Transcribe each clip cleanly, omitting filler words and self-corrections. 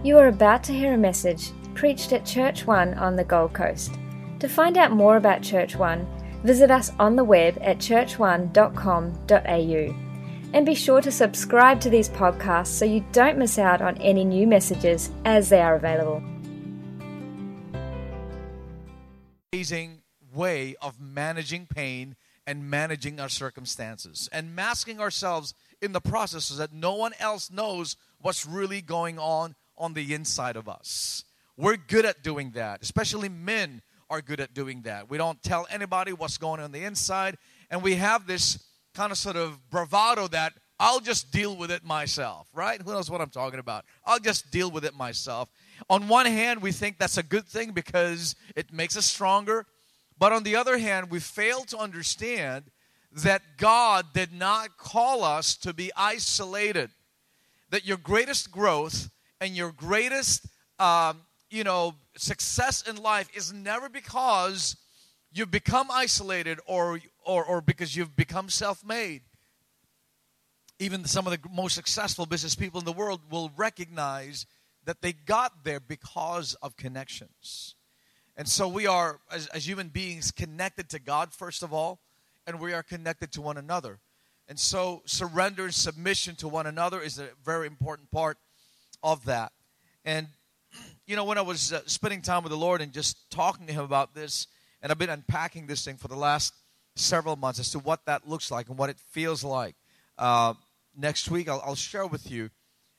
You are about to hear a message preached at Church One on the Gold Coast. To find out more about Church One, visit us on the web at churchone.com.au. And be sure to subscribe to these podcasts so you don't miss out on any new messages as they are available. Amazing way of managing pain and managing our circumstances and masking ourselves in the process so that no one else knows what's really going on the inside of us. We're good at doing that. Especially men are good at doing that. We don't tell anybody what's going on the inside, and we have this kind of sort of bravado that I'll just deal with it myself, right? Who knows what I'm talking about? I'll just deal with it myself. On one hand, we think that's a good thing because it makes us stronger. But on the other hand, we fail to understand that God did not call us to be isolated. That your greatest growth and your greatest, success in life is never because you've become isolated or because you've become self-made. Even some of the most successful business people in the world will recognize that they got there because of connections. And so we are, as human beings, connected to God, first of all, and we are connected to one another. And so surrender and submission to one another is a very important part of that. And, when I was spending time with the Lord and just talking to Him about this, and I've been unpacking this thing for the last several months as to what that looks like and what it feels like. Next week, I'll share with you.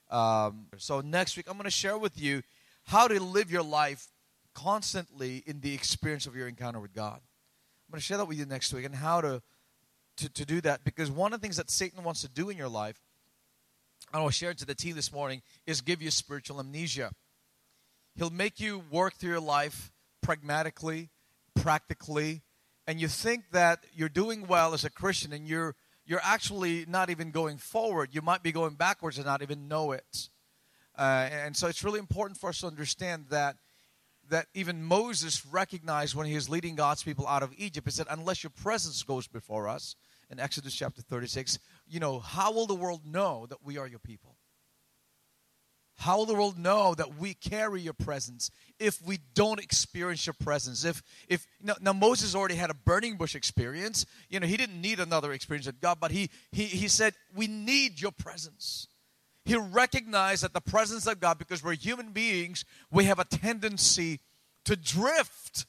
So next week, I'm going to share with you how to live your life constantly in the experience of your encounter with God. I'm going to share that with you next week and how to do that, because one of the things that Satan wants to do in your life, I will share it to the team this morning, is give you spiritual amnesia. He'll make you work through your life pragmatically, practically, and you think that you're doing well as a Christian and you're actually not even going forward. You might be going backwards and not even know it. And so it's really important for us to understand that even Moses recognized when he was leading God's people out of Egypt, he said, unless your presence goes before us, in Exodus chapter 36, how will the world know that we are your people? How will the world know that we carry your presence if we don't experience your presence? Now Moses already had a burning bush experience. He didn't need another experience with God, but he said, we need your presence. He recognized that the presence of God, because we're human beings, we have a tendency to drift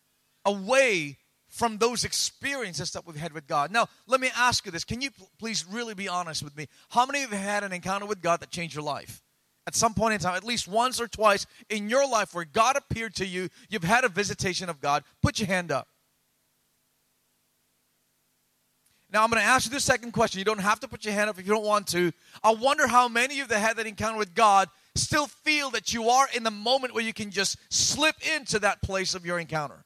away from those experiences that we've had with God. Now, let me ask you this. Can you please really be honest with me? How many of you have had an encounter with God that changed your life? At some point in time, at least once or twice in your life where God appeared to you, you've had a visitation of God. Put your hand up. Now, I'm going to ask you the second question. You don't have to put your hand up if you don't want to. I wonder how many of you that had that encounter with God still feel that you are in the moment where you can just slip into that place of your encounter.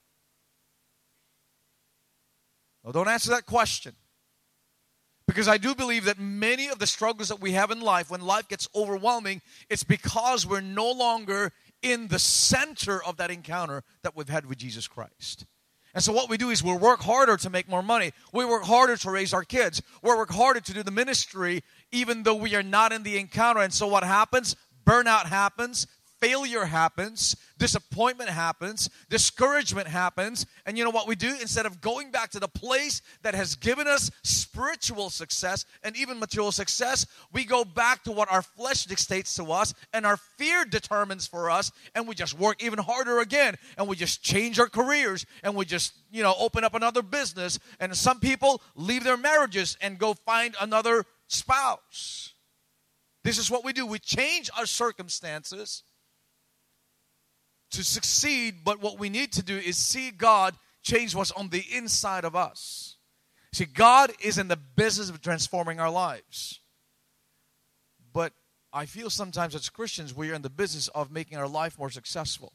Well, don't answer that question. Because I do believe that many of the struggles that we have in life, when life gets overwhelming, it's because we're no longer in the center of that encounter that we've had with Jesus Christ. And so what we do is we work harder to make more money. We work harder to raise our kids. We work harder to do the ministry even though we are not in the encounter. And so what happens? Burnout happens. Failure happens. Disappointment happens. Discouragement happens. And you know what we do? Instead of going back to the place that has given us spiritual success and even material success, we go back to what our flesh dictates to us and our fear determines for us, and we just work even harder again, and we just change our careers, and we just, open up another business. And some people leave their marriages and go find another spouse. This is what we do. We change our circumstances to succeed, but what we need to do is see God change what's on the inside of us. See, God is in the business of transforming our lives. But I feel sometimes as Christians, we are in the business of making our life more successful.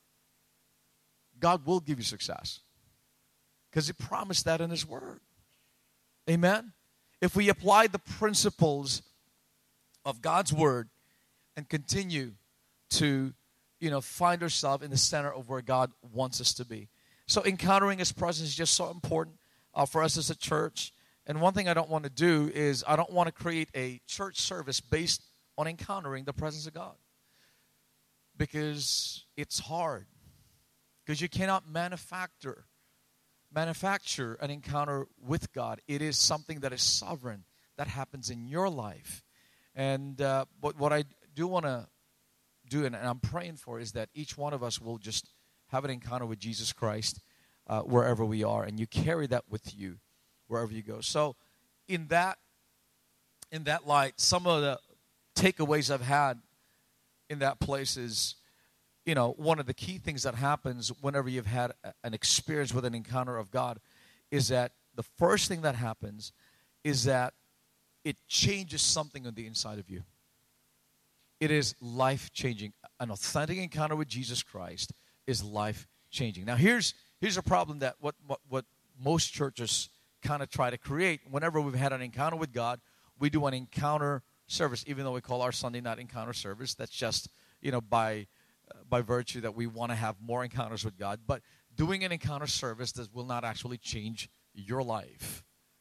God will give you success because He promised that in His Word. Amen? If we apply the principles of God's Word and continue to find ourselves in the center of where God wants us to be. So encountering His presence is just so important for us as a church. And one thing I don't want to do is I don't want to create a church service based on encountering the presence of God. because it's hard. Because you cannot manufacture an encounter with God. It is something that is sovereign, that happens in your life. And but what I do want to do, and I'm praying for, is that each one of us will just have an encounter with Jesus Christ wherever we are, and you carry that with you wherever you go. So in that light, some of the takeaways I've had in that place is, one of the key things that happens whenever you've had an experience with an encounter of God is that the first thing that happens is that it changes something on the inside of you. It is life-changing. An authentic encounter with Jesus Christ is life-changing. Now, here's a problem that what most churches kind of try to create. Whenever we've had an encounter with God, we do an encounter service, even though we call our Sunday night encounter service. That's just, by virtue that we want to have more encounters with God. But doing an encounter service will not actually change your life.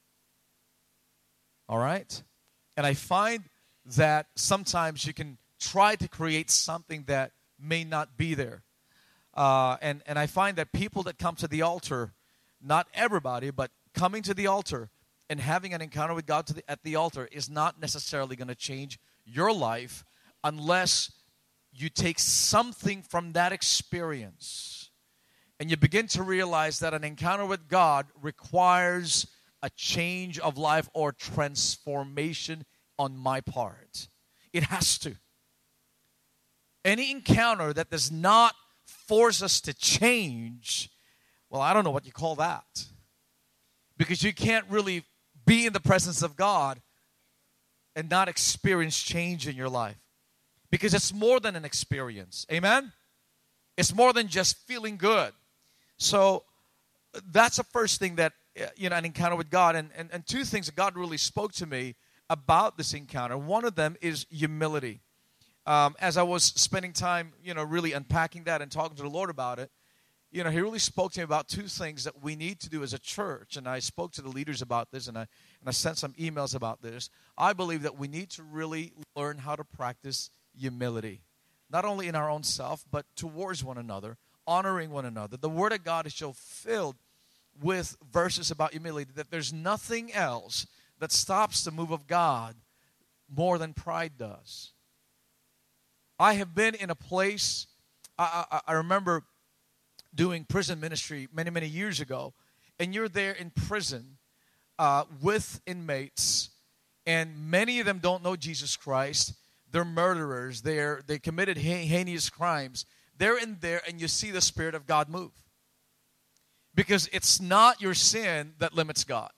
All right? And I find that sometimes you can try to create something that may not be there. And I find that people that come to the altar, not everybody, but coming to the altar and having an encounter with God at the altar is not necessarily going to change your life unless you take something from that experience and you begin to realize that an encounter with God requires a change of life or transformation on my part. It has to. Any encounter that does not force us to change, well, I don't know what you call that. Because you can't really be in the presence of God and not experience change in your life. Because it's more than an experience. Amen? It's more than just feeling good. So that's the first thing that, an encounter with God. And two things that God really spoke to me about this encounter. One of them is humility. As I was spending time, really unpacking that and talking to the Lord about it, He really spoke to me about two things that we need to do as a church. And I spoke to the leaders about this, and I sent some emails about this. I believe that we need to really learn how to practice humility, not only in our own self, but towards one another, honoring one another. The Word of God is so filled with verses about humility that there's nothing else that stops the move of God more than pride does. I have been in a place, I remember doing prison ministry many, many years ago, and you're there in prison with inmates, and many of them don't know Jesus Christ. They're murderers. They committed heinous crimes. They're in there, and you see the Spirit of God move. Because it's not your sin that limits God.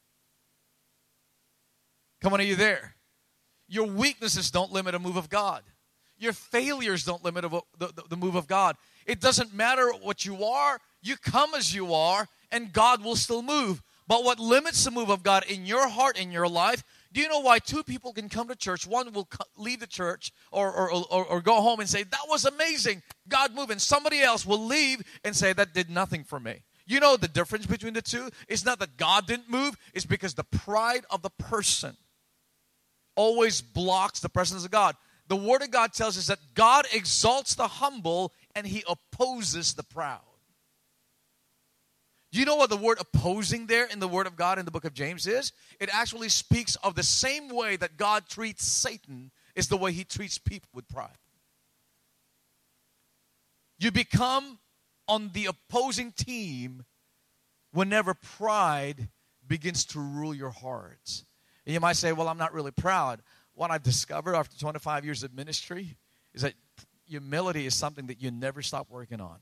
Come on, are you there? Your weaknesses don't limit a move of God. Your failures don't limit the move of God. It doesn't matter what you are. You come as you are, and God will still move. But what limits the move of God in your heart, in your life, do you know why two people can come to church? One will leave the church or go home and say, that was amazing, God moved. And somebody else will leave and say, that did nothing for me. You know the difference between the two? It's not that God didn't move. It's because the pride of the person always blocks the presence of God. The Word of God tells us that God exalts the humble and He opposes the proud. Do you know what the word opposing there in the Word of God in the book of James is? It actually speaks of the same way that God treats Satan is the way He treats people with pride. You become on the opposing team whenever pride begins to rule your heart. And you might say, well, I'm not really proud. What I've discovered after 25 years of ministry is that humility is something that you never stop working on.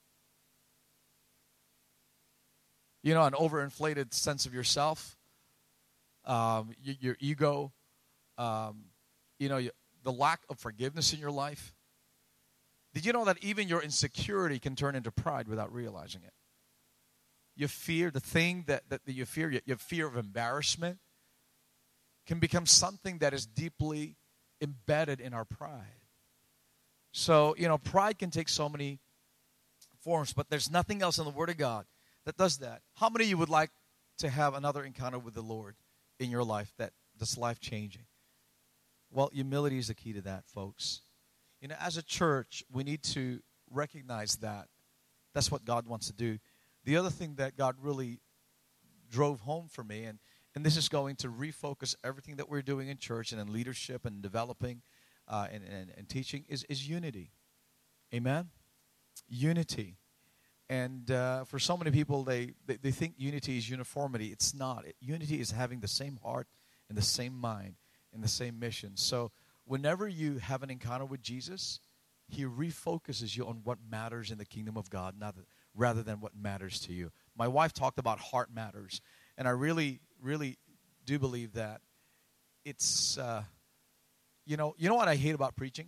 An overinflated sense of yourself, your ego, the lack of forgiveness in your life. Did you know that even your insecurity can turn into pride without realizing it? Your fear, the thing that you fear, your fear of embarrassment, can become something that is deeply embedded in our pride. So, pride can take so many forms, but there's nothing else in the Word of God that does that. How many of you would like to have another encounter with the Lord in your life that's life-changing? Well, humility is the key to that, folks. as a church, we need to recognize that. That's what God wants to do. The other thing that God really drove home for me, and this is going to refocus everything that we're doing in church and in leadership and developing and teaching, is unity. Amen? Unity. And for so many people, they think unity is uniformity. It's not. Unity is having the same heart and the same mind and the same mission. So whenever you have an encounter with Jesus, He refocuses you on what matters in the kingdom of God, rather than what matters to you. My wife talked about heart matters, and I really, really do believe that it's, you know what I hate about preaching?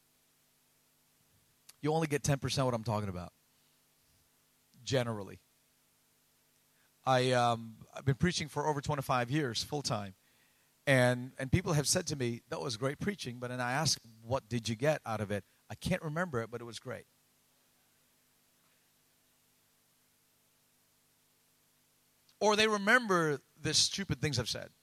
You only get 10% what I'm talking about, generally. I've been preaching for over 25 years, full-time, and people have said to me, that was great preaching, but then I asked, what did you get out of it? I can't remember it, but it was great. Or they remember the stupid things I've said.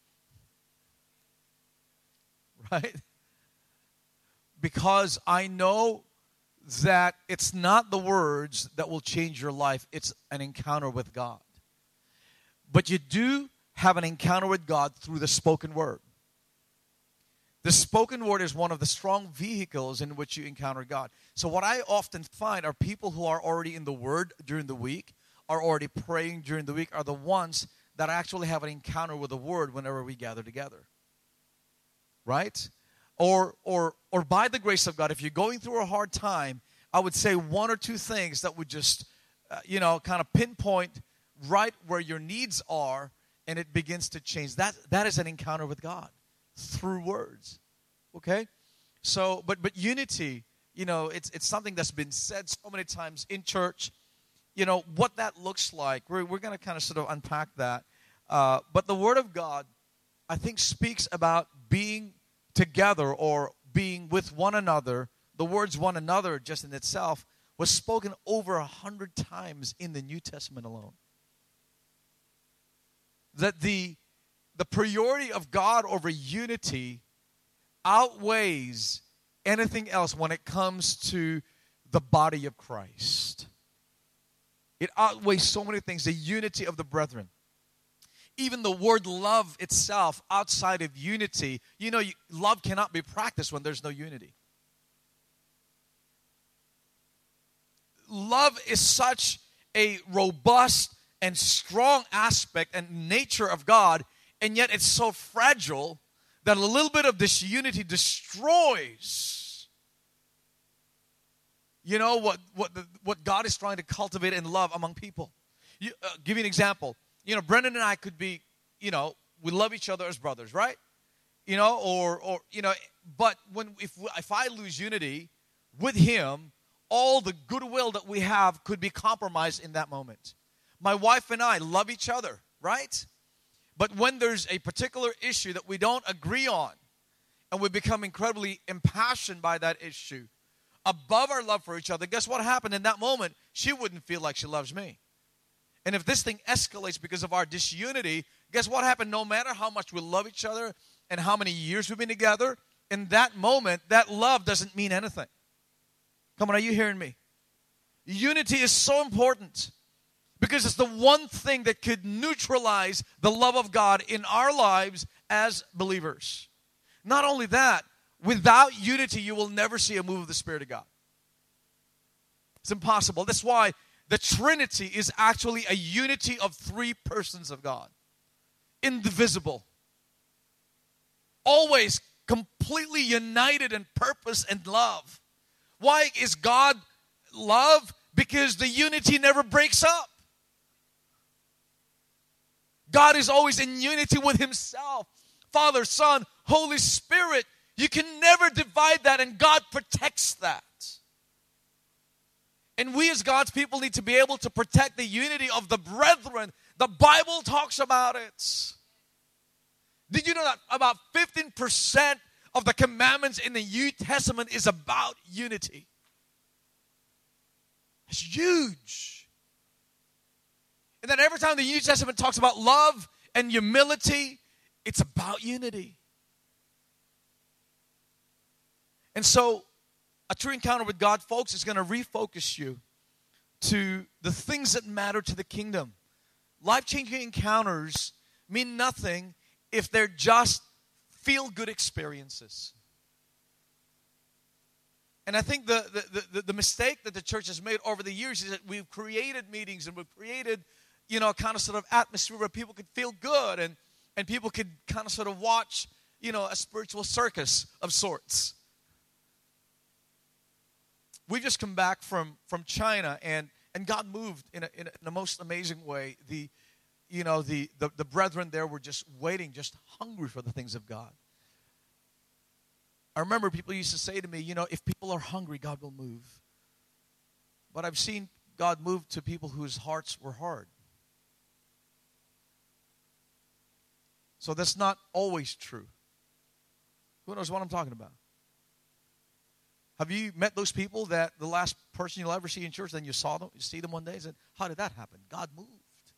Right? Because I know that it's not the words that will change your life. It's an encounter with God. But you do have an encounter with God through the spoken word. The spoken word is one of the strong vehicles in which you encounter God. So what I often find are people who are already in the Word during the week, are already praying during the week, are the ones that actually have an encounter with the Word whenever we gather together. Right? Or by the grace of God, if you're going through a hard time, I would say one or two things that would just, kind of pinpoint right where your needs are, and it begins to change. That is an encounter with God. Through words, okay? So, but unity, it's something that's been said so many times in church. What that looks like, we're going to kind of sort of unpack that. But the Word of God, I think, speaks about being together or being with one another. The words "one another" just in itself was spoken over 100 times in the New Testament alone. That the priority of God over unity outweighs anything else when it comes to the body of Christ. It outweighs so many things, the unity of the brethren. Even the word love itself, outside of unity, love cannot be practiced when there's no unity. Love is such a robust and strong aspect and nature of God, and yet it's so fragile that a little bit of disunity destroys, what God is trying to cultivate in love among people. Give you an example. Brendan and I could be, we love each other as brothers, right? But if I lose unity with him, all the goodwill that we have could be compromised in that moment. My wife and I love each other, right? But when there's a particular issue that we don't agree on, and we become incredibly impassioned by that issue, above our love for each other, guess what happened in that moment? She wouldn't feel like she loves me. And if this thing escalates because of our disunity, guess what happened? No matter how much we love each other and how many years we've been together, in that moment, that love doesn't mean anything. Come on, are you hearing me? Unity is so important. Because it's the one thing that could neutralize the love of God in our lives as believers. Not only that, without unity, you will never see a move of the Spirit of God. It's impossible. That's why the Trinity is actually a unity of three persons of God. Indivisible. Always completely united in purpose and love. Why is God love? Because the unity never breaks up. God is always in unity with Himself. Father, Son, Holy Spirit. You can never divide that, and God protects that. And we as God's people need to be able to protect the unity of the brethren. The Bible talks about it. Did you know that about 15% of the commandments in the New Testament is about unity? It's huge. And then every time the New Testament talks about love and humility, it's about unity. And so, A true encounter with God, folks, is going to refocus you to the things that matter to the kingdom. Life-changing encounters mean nothing if they're just feel-good experiences. And I think the mistake that the church has made over the years is that we've created meetings and we've created, kind of sort of atmosphere where people could feel good and people could kind of sort of watch, a spiritual circus of sorts. We just come back from China, and God moved in a most amazing way. The brethren there were just waiting, just hungry for the things of God. I remember people used to say to me, if people are hungry, God will move. But I've seen God move to people whose hearts were hard. So that's not always true. Who knows what I'm talking about? Have you met those people that the last person you'll ever see in church, then you see them one day and said, how did that happen? God moved.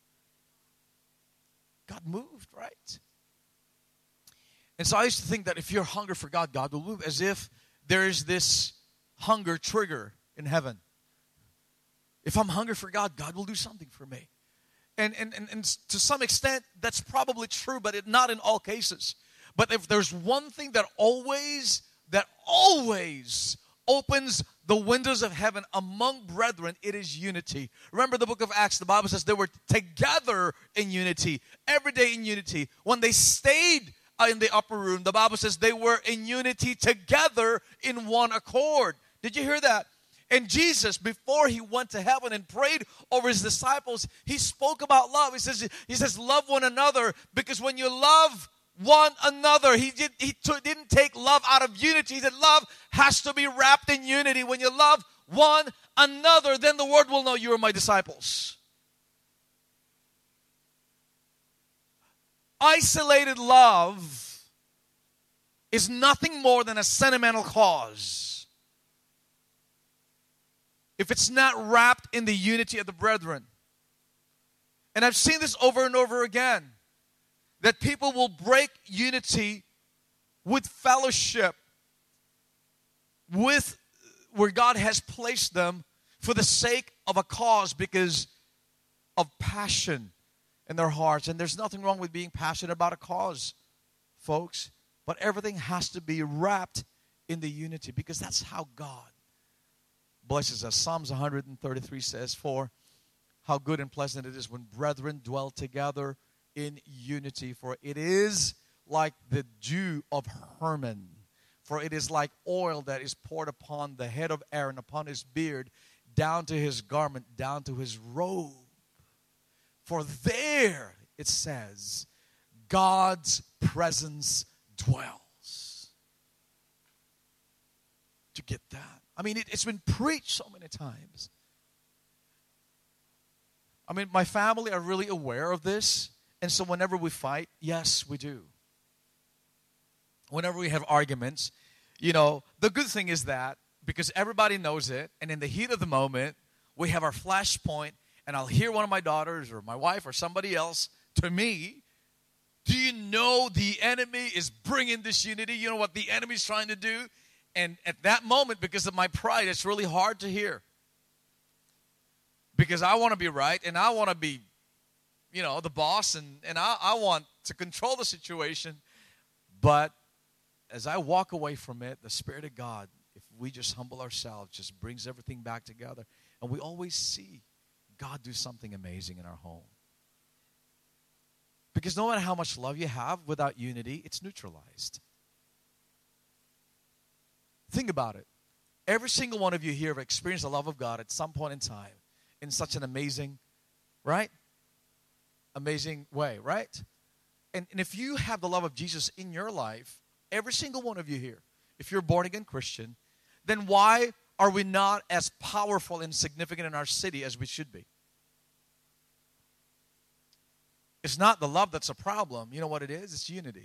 God moved, right? And so I used to think that if you're hungry for God, God will move, as if there's this hunger trigger in heaven. If I'm hungry for God, God will do something for me. And to some extent, that's probably true, but not in all cases. But if there's one thing that always opens the windows of heaven among brethren, it is unity. Remember the book of Acts, the Bible says they were together in unity, every day in unity. When they stayed in the upper room, the Bible says they were in unity together in one accord. Did you hear that? And Jesus, before he went to heaven and prayed over his disciples, he spoke about love. He says, love one another, because when you love one another, he didn't take love out of unity. He said love has to be wrapped in unity. When you love one another, then the world will know you are my disciples. Isolated love is nothing more than a sentimental cause if it's not wrapped in the unity of the brethren. And I've seen this over and over again, that people will break unity with fellowship, with where God has placed them for the sake of a cause, because of passion in their hearts. And there's nothing wrong with being passionate about a cause, folks. But everything has to be wrapped in the unity, because that's how God blesses us. Psalms 133 says, for how good and pleasant it is when brethren dwell together in unity. For it is like the dew of Hermon. For it is like oil that is poured upon the head of Aaron, upon his beard, down to his garment, down to his robe. For there, it says, God's presence dwells. Did you get that? I mean, it's been preached so many times. I mean, my family are really aware of this. And so whenever we fight, yes, we do. Whenever we have arguments, the good thing is that because everybody knows it, and in the heat of the moment, we have our flashpoint, and I'll hear one of my daughters or my wife or somebody else to me, do you know the enemy is bringing this unity? You know what the enemy's trying to do? And at that moment, because of my pride, it's really hard to hear. Because I want to be right, and I want to be, the boss, and I want to control the situation. But as I walk away from it, the Spirit of God, if we just humble ourselves, just brings everything back together. And we always see God do something amazing in our home. Because no matter how much love you have, without unity, it's neutralized. Think about it. Every single one of you here have experienced the love of God at some point in time in such an amazing, right? Amazing way, right? And if you have the love of Jesus in your life, every single one of you here, if you're a born-again Christian, then why are we not as powerful and significant in our city as we should be? It's not the love that's a problem. You know what it is? It's unity.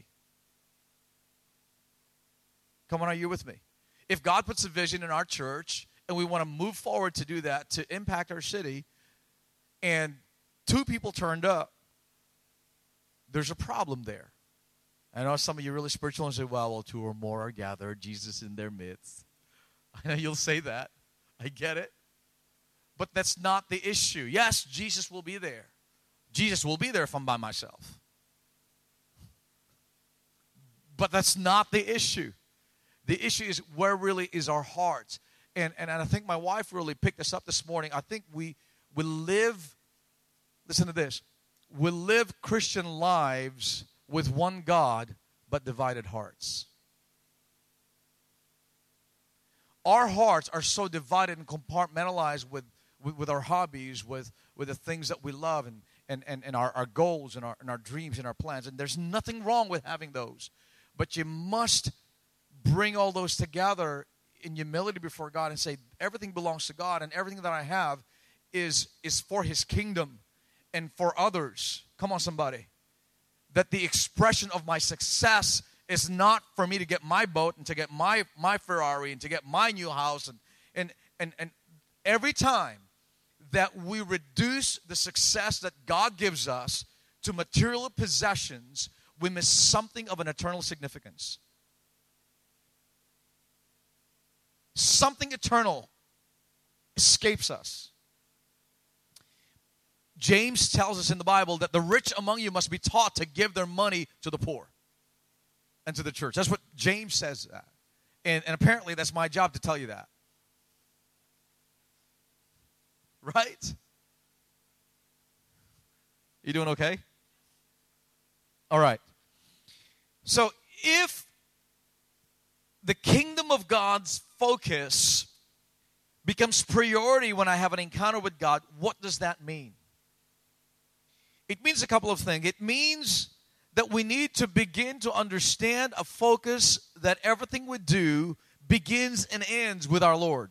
Come on, are you with me? If God puts a vision in our church and we want to move forward to do that, to impact our city, and 2 people turned up, there's a problem there. I know some of you are really spiritual and say, well, 2 or more are gathered, Jesus in their midst. I know you'll say that. I get it. But that's not the issue. Yes, Jesus will be there. Jesus will be there if I'm by myself. But that's not the issue. The issue is where really is our hearts. And I think my wife really picked this up this morning. I think we live, listen to this, we live Christian lives with one God, but divided hearts. Our hearts are so divided and compartmentalized with our hobbies, with the things that we love, and our goals and our dreams and our plans. And there's nothing wrong with having those. But you must bring all those together in humility before God and say, everything belongs to God, and everything that I have is for His kingdom and for others. Come on, somebody. That the expression of my success is not for me to get my boat and to get my Ferrari and to get my new house. And every time that we reduce the success that God gives us to material possessions, we miss something of an eternal significance. Something eternal escapes us. James tells us in the Bible that the rich among you must be taught to give their money to the poor and to the church. That's what James says that. And apparently that's my job to tell you that. Right? You doing okay? All right. So if the kingdom of God's focus becomes priority when I have an encounter with God, what does that mean? It means a couple of things. It means that we need to begin to understand a focus that everything we do begins and ends with our Lord.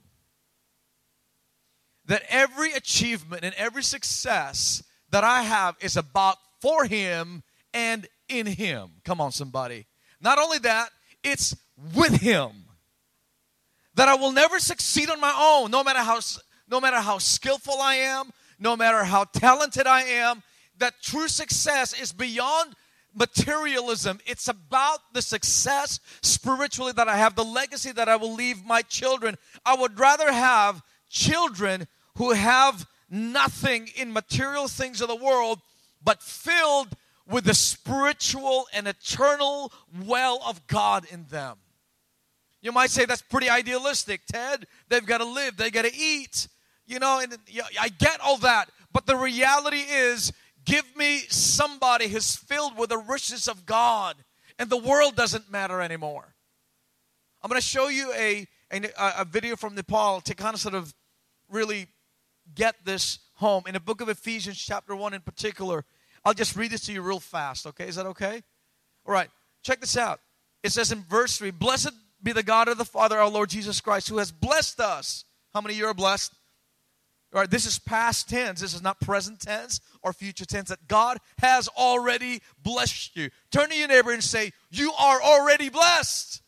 That every achievement and every success that I have is about for Him and in Him. Come on, somebody. Not only that, it's with Him. That I will never succeed on my own, no matter how skillful I am, no matter how talented I am. That true success is beyond materialism. It's about the success spiritually that I have, the legacy that I will leave my children. I would rather have children who have nothing in material things of the world, but filled with the spiritual and eternal well of God in them. You might say that's pretty idealistic, Ted. They've got to live. They've got to eat. You know, and I get all that. But the reality is, give me somebody who's filled with the riches of God, and the world doesn't matter anymore. I'm going to show you a video from Nepal to kind of sort of really get this home. In the book of Ephesians, chapter 1 in particular, I'll just read this to you real fast, okay? Is that okay? All right, check this out. It says in verse 3, "Blessed be the God of the Father, our Lord Jesus Christ, who has blessed us." How many of you are blessed? All right, this is past tense. This is not present tense or future tense. That God has already blessed you. Turn to your neighbor and say, you are already blessed.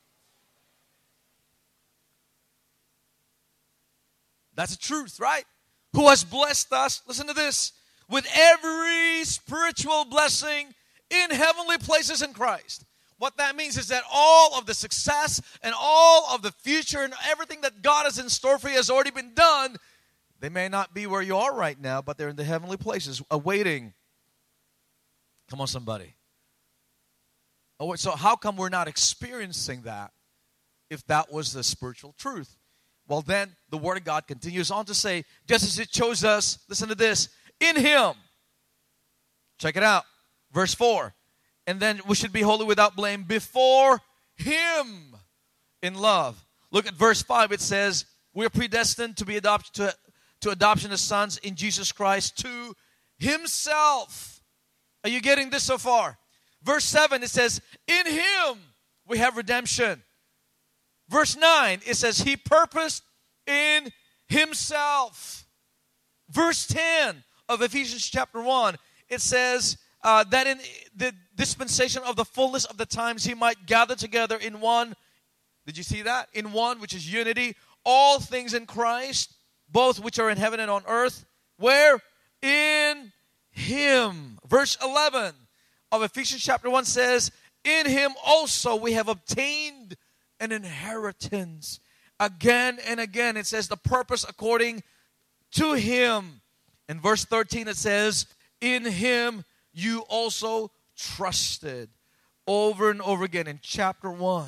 That's the truth, right? Who has blessed us, listen to this, with every spiritual blessing in heavenly places in Christ. What that means is that all of the success and all of the future and everything that God has in store for you has already been done. They may not be where you are right now, but they're in the heavenly places, awaiting. Come on, somebody. Oh, so how come we're not experiencing that if that was the spiritual truth? Well, then the Word of God continues on to say, just as it chose us, listen to this, in Him. Check it out. Verse 4. And then we should be holy without blame before Him in love. Look at verse 5. It says, we are predestined to be adopted to adoption as sons in Jesus Christ to Himself. Are you getting this so far? Verse 7, it says, in Him we have redemption. Verse 9, it says, He purposed in Himself. Verse 10 of Ephesians chapter 1, it says that in the dispensation of the fullness of the times He might gather together in one. Did you see that? In one, which is unity, all things in Christ, both which are in heaven and on earth. Where? In Him. Verse 11 of Ephesians chapter 1 says, in Him also we have obtained an inheritance, Again and again, it says the purpose according to Him. In verse 13, it says, in Him you also trusted. Over and over again in chapter 1.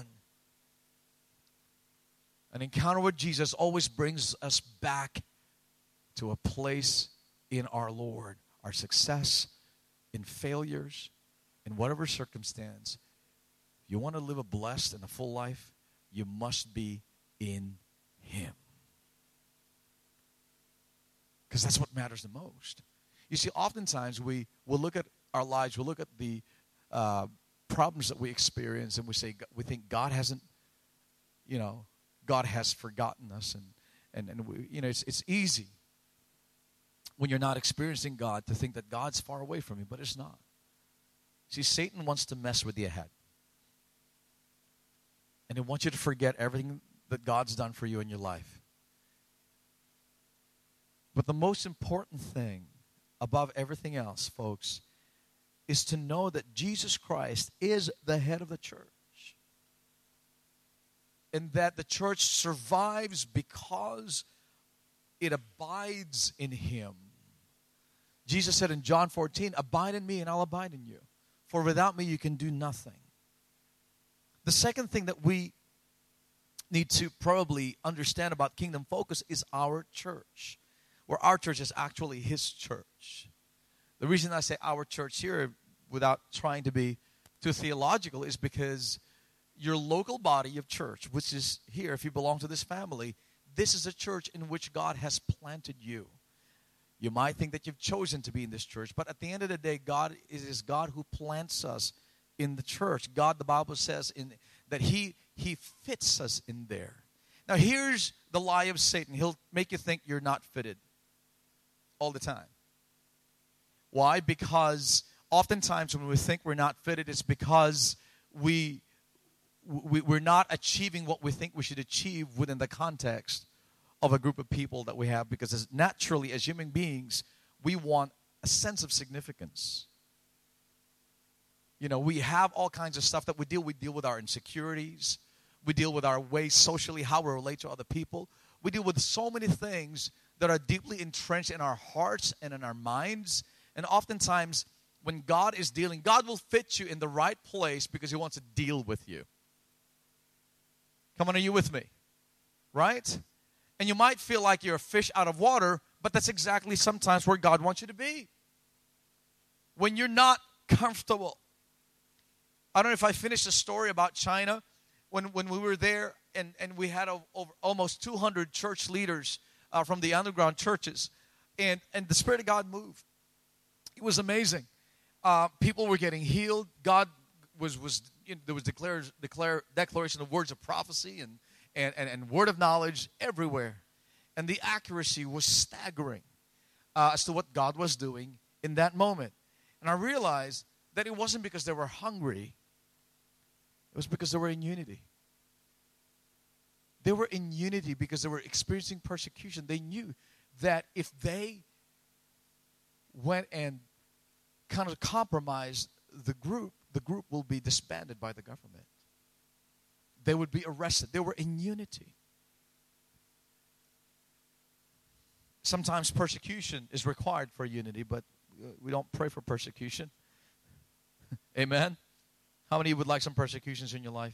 An encounter with Jesus always brings us back to a place in our Lord. Our success, in failures, in whatever circumstance. If you want to live a blessed and a full life, you must be in Him. Because that's what matters the most. You see, oftentimes we will look at our lives, we'll look at the problems that we experience, and we think God hasn't, God has forgotten us, and we, it's easy when you're not experiencing God to think that God's far away from you, but it's not. See, Satan wants to mess with your head, and he wants you to forget everything that God's done for you in your life. But the most important thing above everything else, folks, is to know that Jesus Christ is the head of the church. And that the church survives because it abides in Him. Jesus said in John 14, abide in me and I'll abide in you. For without me you can do nothing. The second thing that we need to probably understand about Kingdom Focus is our church. Where our church is actually His church. The reason I say our church here, without trying to be too theological, is because your local body of church, which is here, if you belong to this family, this is a church in which God has planted you. You might think that you've chosen to be in this church, but at the end of the day, God is God who plants us in the church. God, the Bible says, that He fits us in there. Now, here's the lie of Satan. He'll make you think you're not fitted all the time. Why? Because oftentimes when we think we're not fitted, it's because we're not achieving what we think we should achieve within the context of a group of people that we have. Because naturally, as human beings, we want a sense of significance. We have all kinds of stuff that we deal with our insecurities. We deal with our ways socially, how we relate to other people. We deal with so many things that are deeply entrenched in our hearts and in our minds. And oftentimes, when God is dealing, God will fit you in the right place because He wants to deal with you. Come on, are you with me? Right? And you might feel like you're a fish out of water, but that's exactly sometimes where God wants you to be. When you're not comfortable. I don't know if I finished the story about China. When we were there and we had over almost 200 church leaders from the underground churches. And the Spirit of God moved. It was amazing. People were getting healed. God there was declaration of words of prophecy and word of knowledge everywhere. And the accuracy was staggering as to what God was doing in that moment. And I realized that it wasn't because they were hungry. It was because they were in unity. They were in unity because they were experiencing persecution. They knew that if they went and kind of compromised the group will be disbanded by the government. They would be arrested. They were in unity. Sometimes persecution is required for unity, but we don't pray for persecution. Amen? How many of you would like some persecutions in your life?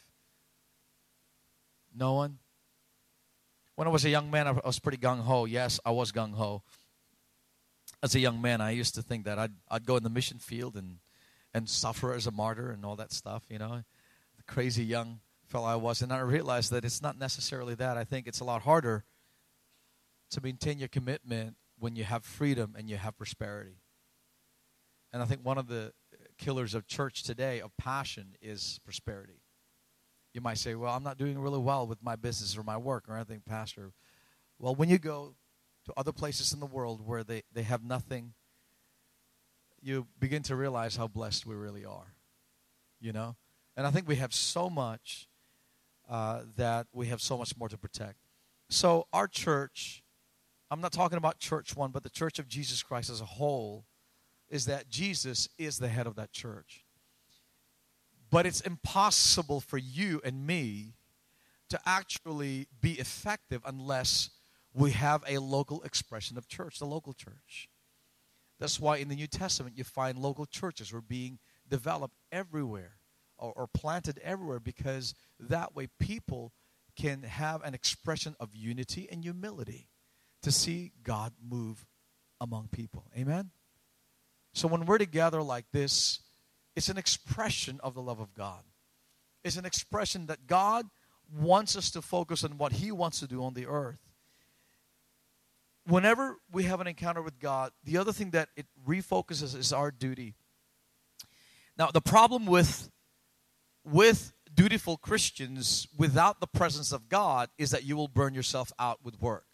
No one? When I was a young man, I was pretty gung-ho. Yes, I was gung-ho. As a young man, I used to think that I'd go in the mission field and suffer as a martyr and all that stuff, the crazy young fellow I was. And I realized that it's not necessarily that. I think it's a lot harder to maintain your commitment when you have freedom and you have prosperity. And I think one of the killers of church today, of passion, is prosperity. You might say, well, I'm not doing really well with my business or my work or anything, Pastor. Well, when you go to other places in the world where they have nothing, you begin to realize how blessed we really are, And I think we have so much that we have so much more to protect. So our church, I'm not talking about Church One, but the Church of Jesus Christ as a whole, is that Jesus is the head of that church. But it's impossible for you and me to actually be effective unless we have a local expression of church, the local church. That's why in the New Testament you find local churches were being developed everywhere or planted everywhere, because that way people can have an expression of unity and humility to see God move among people. Amen? So when we're together like this, it's an expression of the love of God. It's an expression that God wants us to focus on what He wants to do on the earth. Whenever we have an encounter with God, the other thing that it refocuses is our duty. Now, the problem with dutiful Christians without the presence of God is that you will burn yourself out with work.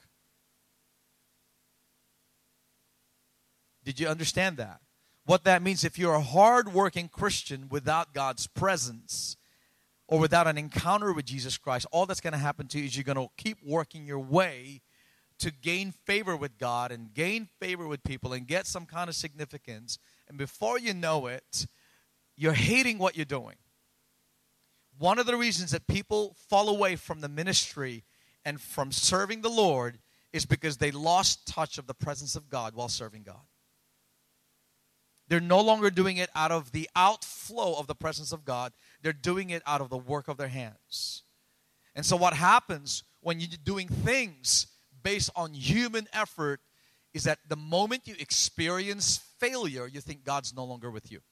Did you understand that? What that means, if you're a hard-working Christian without God's presence or without an encounter with Jesus Christ, all that's going to happen to you is you're going to keep working your way to gain favor with God and gain favor with people and get some kind of significance. And before you know it, you're hating what you're doing. One of the reasons that people fall away from the ministry and from serving the Lord is because they lost touch of the presence of God while serving God. They're no longer doing it out of the outflow of the presence of God. They're doing it out of the work of their hands. And so what happens when you're doing things based on human effort is that the moment you experience failure, you think God's no longer with you.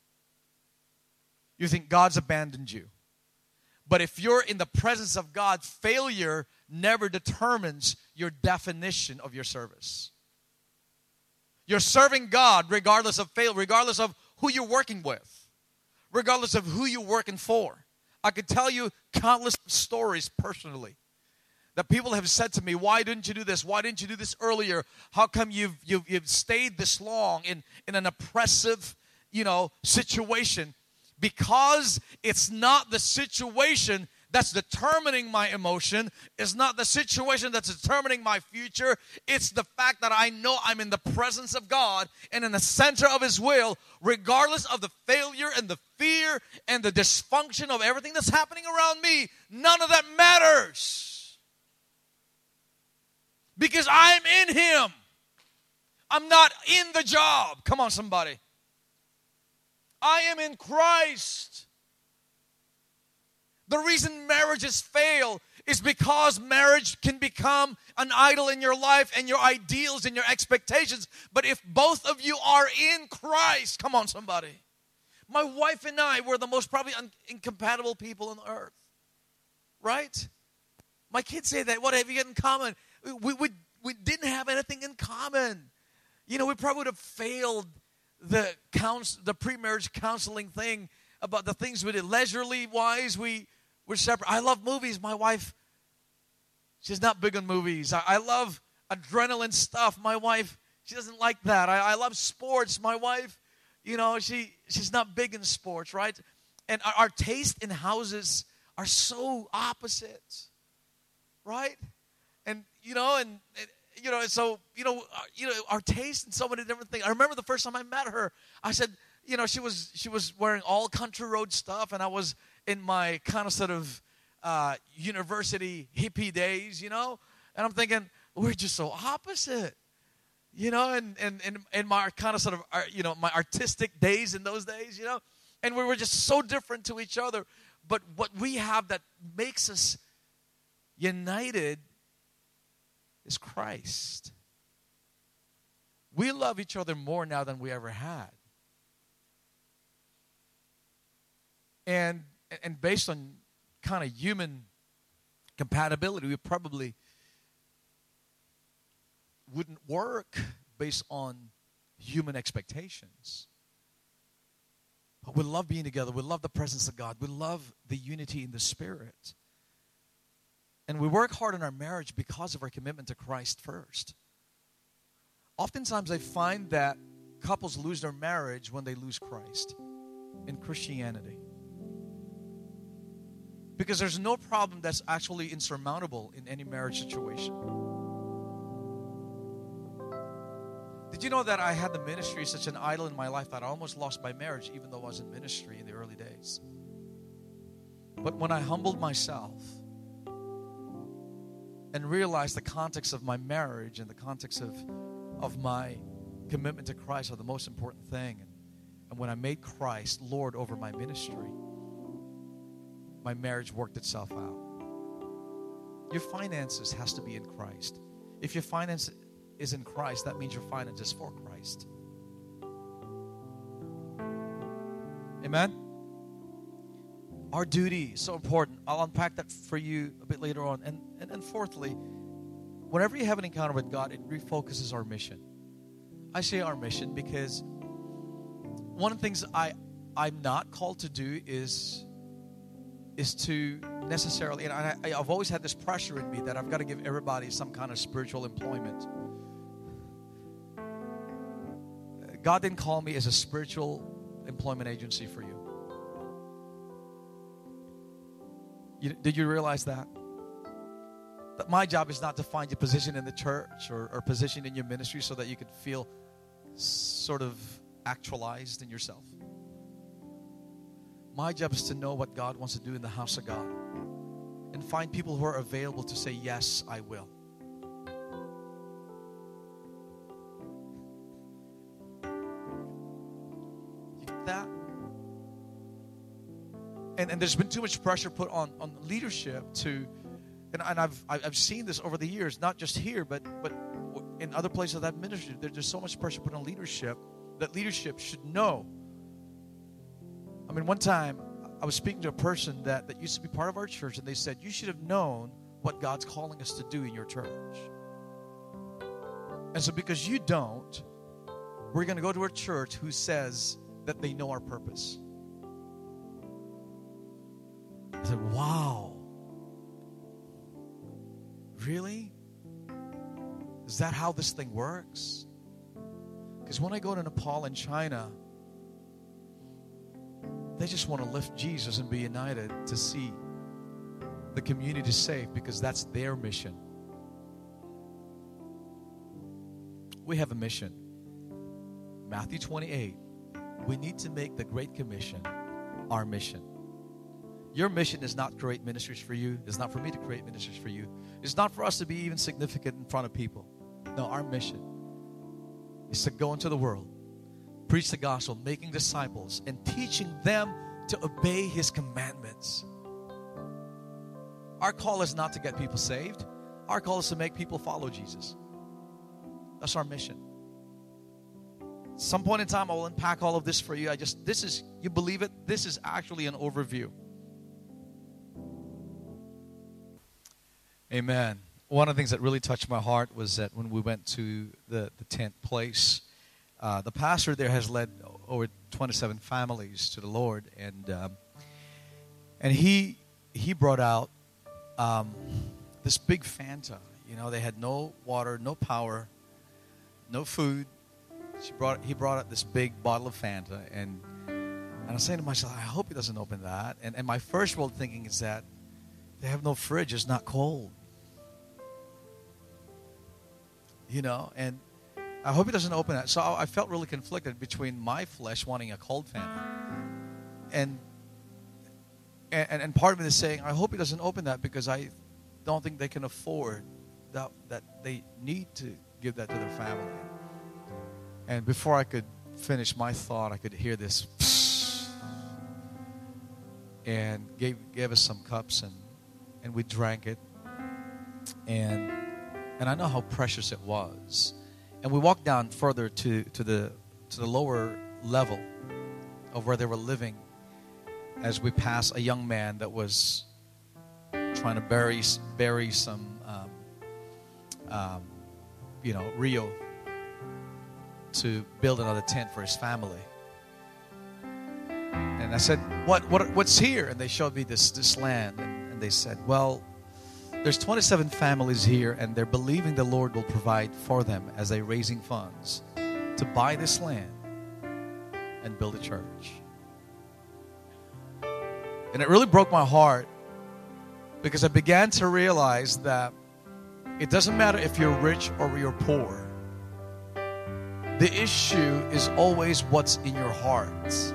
You think God's abandoned you. But if you're in the presence of God, failure never determines your definition of your service. You're serving God regardless of failure, regardless of who you're working with, regardless of who you're working for. I could tell you countless stories personally that people have said to me, why didn't you do this? Why didn't you do this earlier? How come you've stayed this long in an oppressive, situation? Because it's not the situation that's determining my emotion. It's not the situation that's determining my future. It's the fact that I know I'm in the presence of God and in the center of His will, regardless of the failure and the fear and the dysfunction of everything that's happening around me. None of that matters. Because I'm in Him. I'm not in the job. Come on, somebody. I am in Christ. The reason marriages fail is because marriage can become an idol in your life and your ideals and your expectations. But if both of you are in Christ, come on, somebody. My wife and I were the most probably incompatible people on earth. Right? My kids say that. What have you got in common? We didn't have anything in common. We probably would have failed the pre-marriage counseling thing about the things we did. Leisurely wise, we're separate. I love movies. My wife, she's not big on movies. I love adrenaline stuff. My wife, she doesn't like that. I love sports. My wife, she's not big in sports, right? And our taste in houses are so opposite, right? And so our taste in so many different things. I remember the first time I met her, I said, she was wearing all country road stuff, and I was in my kind of sort of university hippie days, and I'm thinking, we're just so opposite, and my kind of sort of, my artistic days in those days, and we were just so different to each other. But what we have that makes us united is Christ. We love each other more now than we ever had. And based on kind of human compatibility, we probably wouldn't work based on human expectations. But we love being together. We love the presence of God. We love the unity in the Spirit. And we work hard in our marriage because of our commitment to Christ first. Oftentimes I find that couples lose their marriage when they lose Christ in Christianity. Because there's no problem that's actually insurmountable in any marriage situation. Did you know that I had the ministry such an idol in my life that I almost lost my marriage even though I was in ministry in the early days? But when I humbled myself and realize the context of my marriage and the context of my commitment to Christ are the most important thing. And when I made Christ Lord over my ministry, my marriage worked itself out. Your finances has to be in Christ. If your finance is in Christ, that means your finance is for Christ. Amen? Our duty is so important. I'll unpack that for you a bit later on. And fourthly, whenever you have an encounter with God, it refocuses our mission. I say our mission because one of the things I'm not called to do is to necessarily, and I've always had this pressure in me that I've got to give everybody some kind of spiritual employment. God didn't call me as a spiritual employment agency for you. Did you realize that? That my job is not to find you position in the church or position in your ministry so that you could feel sort of actualized in yourself. My job is to know what God wants to do in the house of God and find people who are available to say, yes, I will. You get that? And there's been too much pressure put on leadership and I've seen this over the years, not just here, but in other places of that ministry. There's so much pressure put on leadership that leadership should know. I mean, one time I was speaking to a person that used to be part of our church, and they said, you should have known what God's calling us to do in your church. And so because you don't, we're going to go to a church who says that they know our purpose. I said, wow. Really? Is that how this thing works? Because when I go to Nepal and China, they just want to lift Jesus and be united to see the community saved because that's their mission. We have a mission. Matthew 28. We need to make the Great Commission our mission. Your mission is not to create ministries for you. It's not for me to create ministries for you. It's not for us to be even significant in front of people. No, our mission is to go into the world, preach the gospel, making disciples, and teaching them to obey His commandments. Our call is not to get people saved. Our call is to make people follow Jesus. That's our mission. At some point in time, I will unpack all of this for you. You believe it? This is actually an overview. Amen. One of the things that really touched my heart was that when we went to the tent place, the pastor there has led over 27 families to the Lord, and he brought out this big Fanta. You know, they had no water, no power, no food. He brought out this big bottle of Fanta, and I was saying to myself, I hope he doesn't open that. And my first world thinking is that they have no fridge; it's not cold. You know, and I hope he doesn't open that. So I felt really conflicted between my flesh wanting a cold Fanta, and part of it is saying, I hope he doesn't open that because I don't think they can afford that they need to give that to their family. And before I could finish my thought, I could hear this, and gave us some cups, and we drank it, and I know how precious it was. And we walked down further to the lower level of where they were living as we passed a young man that was trying to bury some Rio to build another tent for his family. And I said, what's here? And they showed me this land, and they said, well, there's 27 families here, and they're believing the Lord will provide for them as they're raising funds to buy this land and build a church. And it really broke my heart because I began to realize that it doesn't matter if you're rich or you're poor. The issue is always what's in your heart.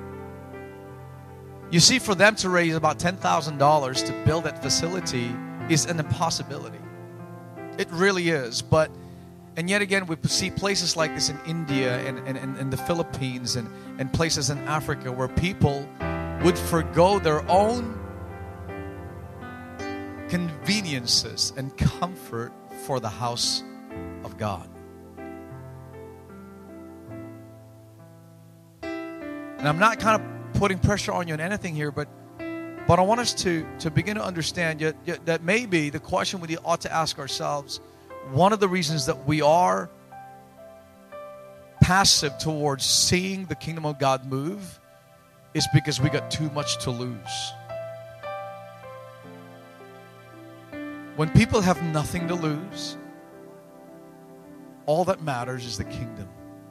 You see, for them to raise about $10,000 to build that facility, is an impossibility. It really is. And yet again, we see places like this in India and the Philippines and places in Africa where people would forgo their own conveniences and comfort for the house of God. And I'm not kind of putting pressure on you on anything here, but I want us to begin to understand that maybe the question we ought to ask ourselves, one of the reasons that we are passive towards seeing the kingdom of God move is because we got too much to lose. When people have nothing to lose, all that matters is the kingdom.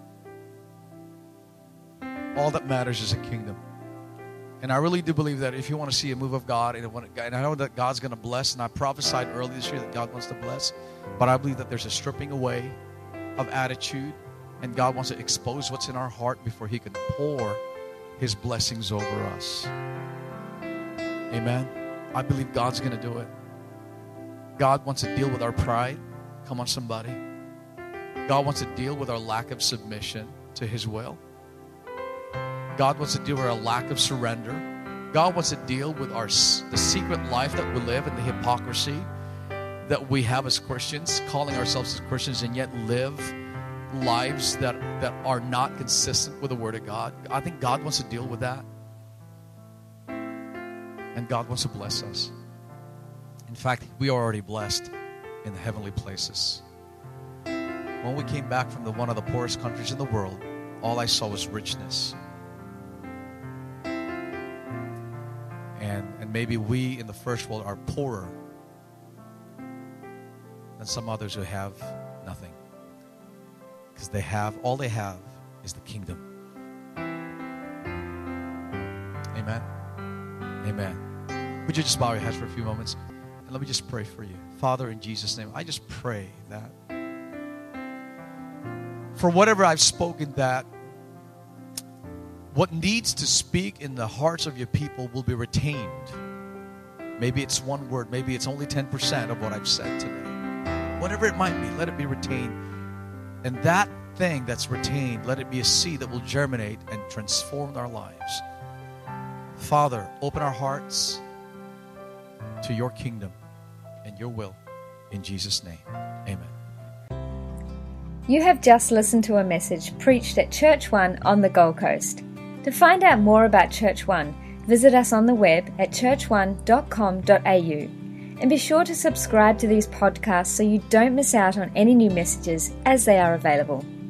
All that matters is a kingdom. And I really do believe that if you want to see a move of God, and I know that God's going to bless, and I prophesied early this year that God wants to bless, but I believe that there's a stripping away of attitude, and God wants to expose what's in our heart before He can pour His blessings over us. Amen. I believe God's going to do it. God wants to deal with our pride. Come on, somebody. God wants to deal with our lack of submission to His will. God wants to deal with our lack of surrender. God wants to deal with the secret life that we live and the hypocrisy that we have as Christians, calling ourselves as Christians and yet live lives that are not consistent with the Word of God. I think God wants to deal with that. And God wants to bless us. In fact, we are already blessed in the heavenly places. When we came back from one of the poorest countries in the world, all I saw was richness. And maybe we in the first world are poorer than some others who have nothing. Because all they have is the kingdom. Amen. Amen. Would you just bow your heads for a few moments? And let me just pray for you. Father, in Jesus' name, I just pray that for whatever I've spoken, that what needs to speak in the hearts of your people will be retained. Maybe it's one word. Maybe it's only 10% of what I've said today. Whatever it might be, let it be retained. And that thing that's retained, let it be a seed that will germinate and transform our lives. Father, open our hearts to your kingdom and your will. In Jesus' name, amen. You have just listened to a message preached at Church One on the Gold Coast. To find out more about Church One, visit us on the web at churchone.com.au. And be sure to subscribe to these podcasts so you don't miss out on any new messages as they are available.